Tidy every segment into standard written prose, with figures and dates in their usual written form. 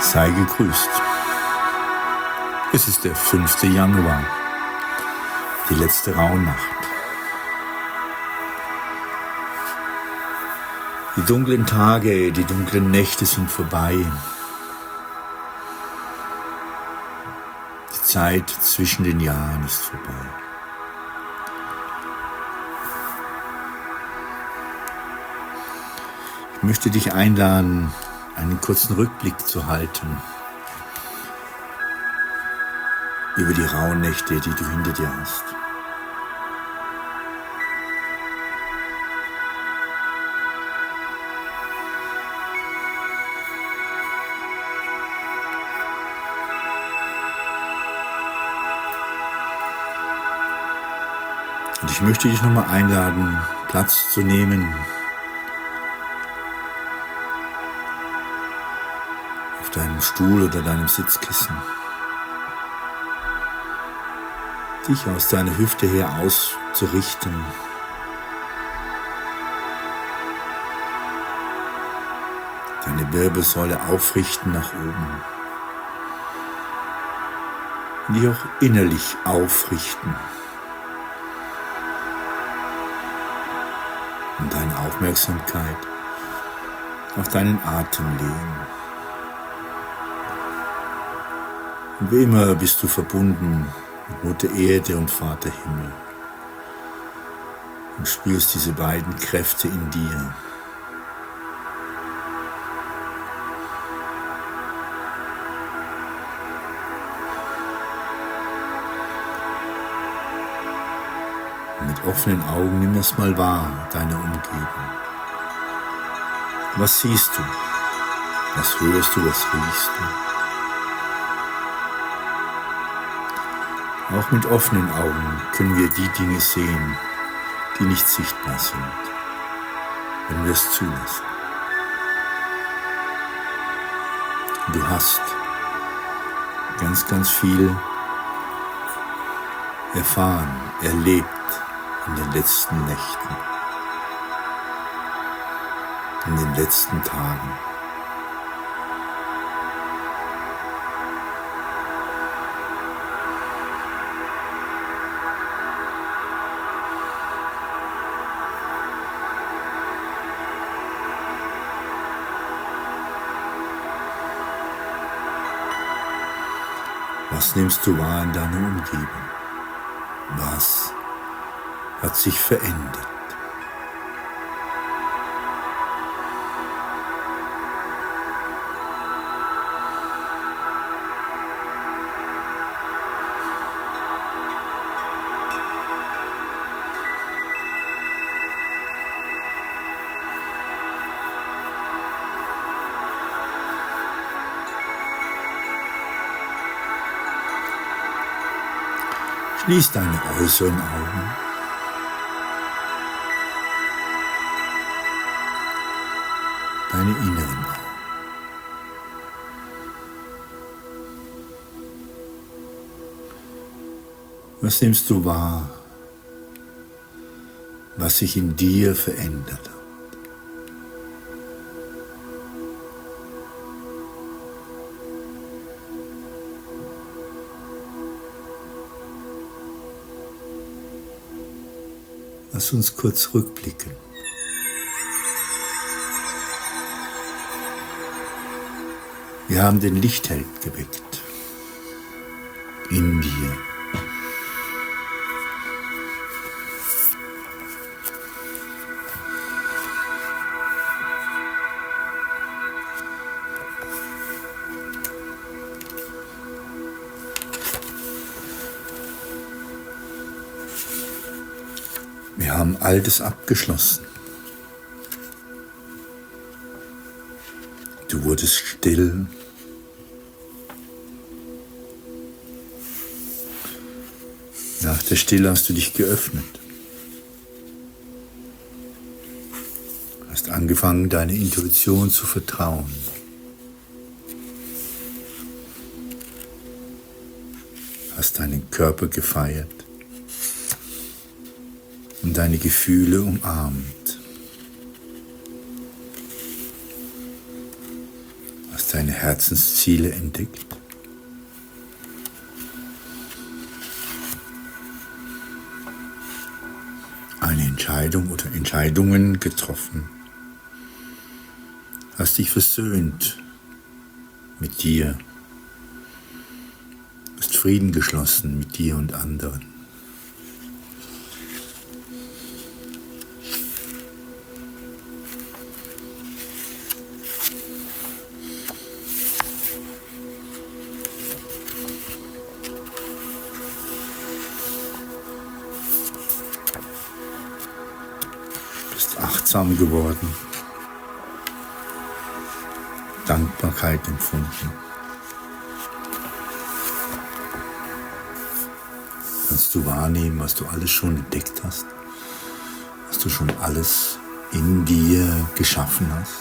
Sei gegrüßt. Es ist der 5. Januar, die letzte Rauhnacht. Die dunklen Tage, die dunklen Nächte sind vorbei. Die Zeit zwischen den Jahren ist vorbei. Ich möchte dich einladen, einen kurzen Rückblick zu halten über die Rauhnächte, die du hinter dir hast. Und ich möchte dich nochmal einladen, Platz zu nehmen auf deinem Stuhl oder deinem Sitzkissen. Dich aus deiner Hüfte her auszurichten. Deine Wirbelsäule aufrichten nach oben. Und dich auch innerlich aufrichten. Und deine Aufmerksamkeit auf deinen Atem legen. Und wie immer bist du verbunden mit Mutter Erde und Vater Himmel und spürst diese beiden Kräfte in dir. Mit offenen Augen nimm das mal wahr, deine Umgebung. Was siehst du? Was hörst du? Was riechst du? Auch mit offenen Augen können wir die Dinge sehen, die nicht sichtbar sind, wenn wir es zulassen. Du hast ganz viel erfahren, erlebt in den letzten Nächten, in den letzten Tagen. Was nimmst du wahr in deiner Umgebung? Was hat sich verändert? Schließ deine äußeren Augen. Deine inneren Augen. Was nimmst du wahr, was sich in dir verändert hat? Lass uns kurz rückblicken. Wir haben den Lichtheld geweckt. In dir. Wir haben Altes abgeschlossen. Du wurdest still. Nach der Stille hast du dich geöffnet. Hast angefangen, deiner Intuition zu vertrauen. Hast deinen Körper gefeiert und deine Gefühle umarmt. Hast deine Herzensziele entdeckt? Eine Entscheidung oder Entscheidungen getroffen? Hast dich versöhnt mit dir? Hast Frieden geschlossen mit dir und anderen? Bist achtsam geworden, Dankbarkeit empfunden. Kannst du wahrnehmen, was du alles schon entdeckt hast, was du schon alles in dir geschaffen hast?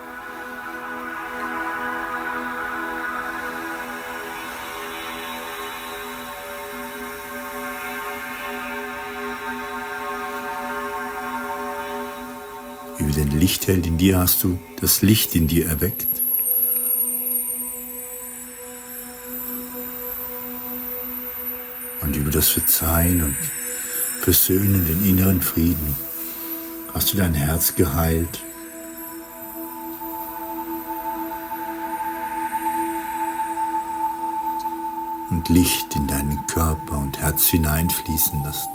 Über den Lichtheld in dir hast du das Licht in dir erweckt. Und über das Verzeihen und Versöhnen, den inneren Frieden, hast du dein Herz geheilt. Und Licht in deinen Körper und Herz hineinfließen lassen.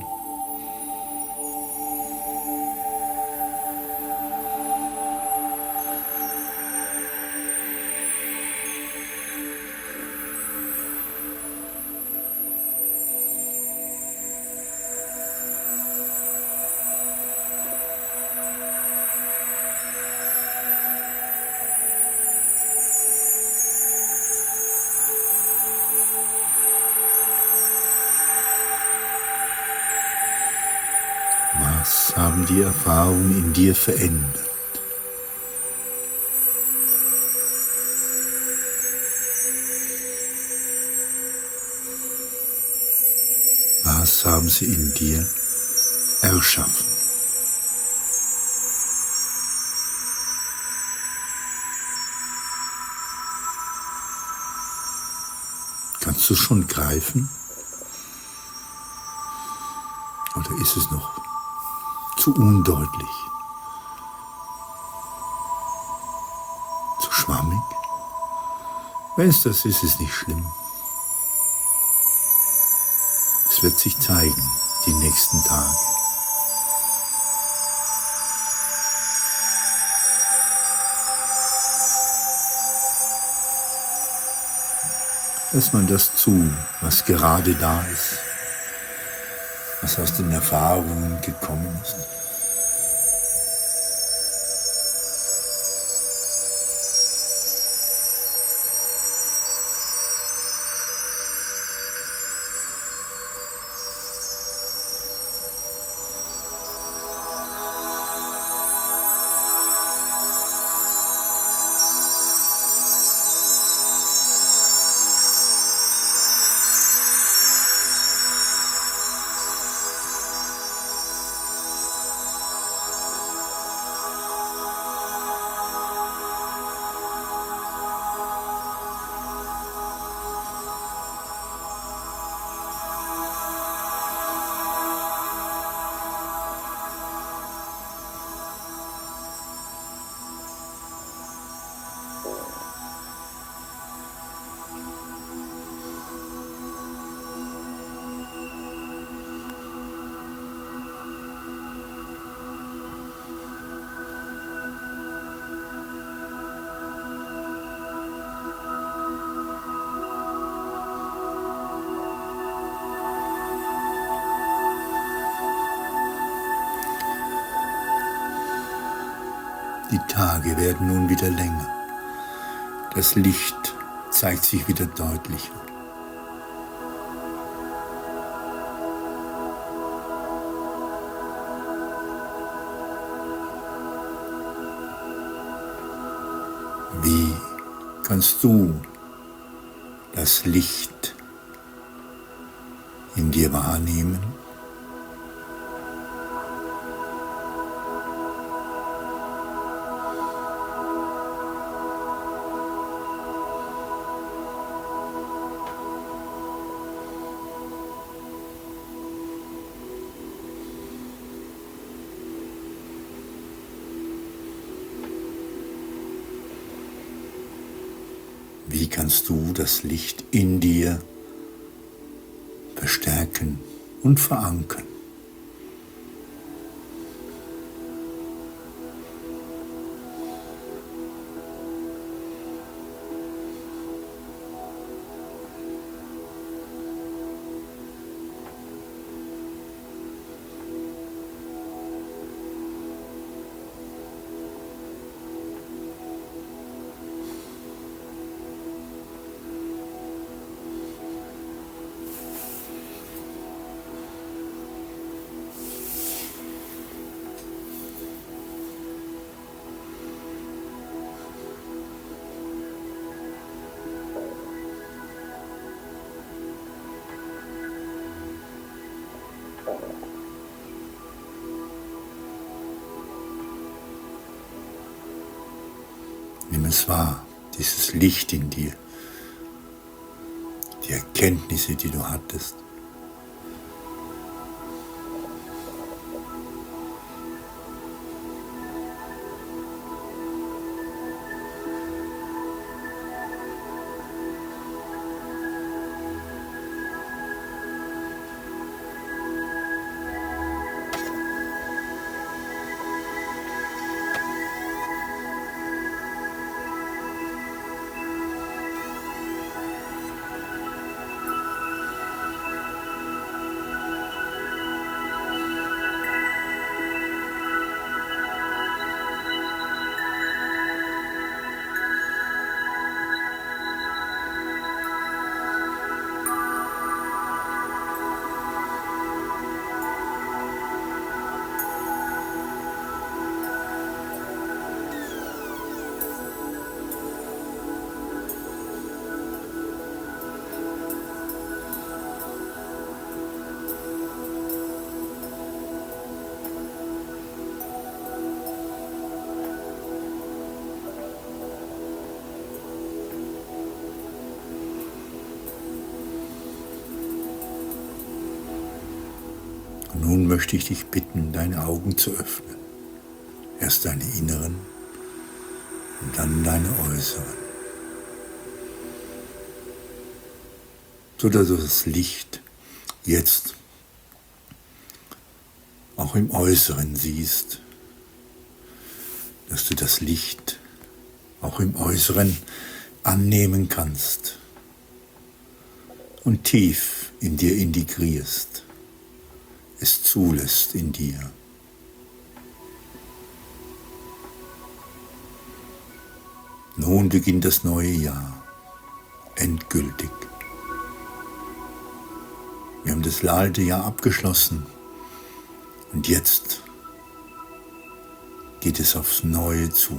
Was haben die Erfahrungen in dir verändert? Was haben sie in dir erschaffen? Kannst du schon greifen? Oder ist es noch zu undeutlich, zu schwammig? Wenn es das ist, ist nicht schlimm. Es wird sich zeigen, die nächsten Tage. Lass mal das zu, was gerade da ist, was aus den Erfahrungen gekommen ist. Die Tage werden nun wieder länger. Das Licht zeigt sich wieder deutlicher. Wie kannst du das Licht in dir wahrnehmen? wie kannst du das Licht in dir verstärken und verankern. Nimm es wahr, dieses Licht in dir, die Erkenntnisse, die du hattest. Nun möchte ich dich bitten, deine Augen zu öffnen. Erst deine inneren und dann deine äußeren. So dass du das Licht jetzt auch im Äußeren siehst. Dass du das Licht auch im Äußeren annehmen kannst und tief in dir integrierst. Es zulässt in dir. Nun beginnt das neue Jahr, endgültig. Wir haben das alte Jahr abgeschlossen und jetzt geht es aufs Neue zu.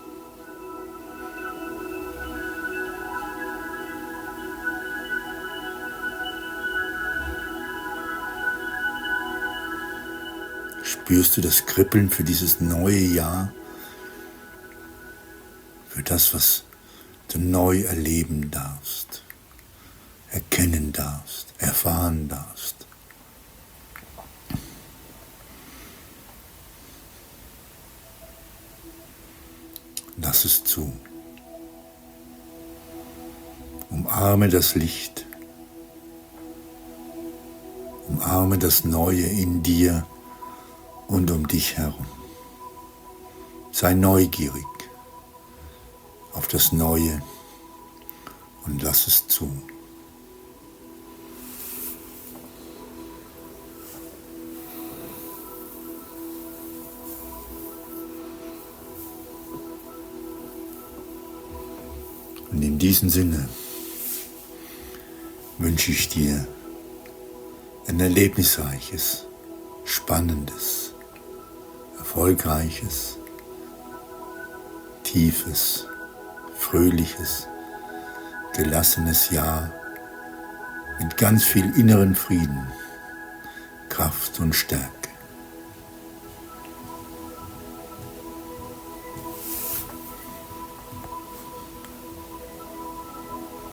Spürst du das Kribbeln für dieses neue Jahr? Für das, was du neu erleben darfst, erkennen darfst, erfahren darfst. Lass es zu. Umarme das Licht. Umarme das Neue in dir und um dich herum. Sei neugierig auf das Neue und lass es zu. Und in diesem Sinne wünsche ich dir ein erlebnisreiches, spannendes, erfolgreiches, tiefes, fröhliches, gelassenes Jahr mit ganz viel inneren Frieden, Kraft und Stärke.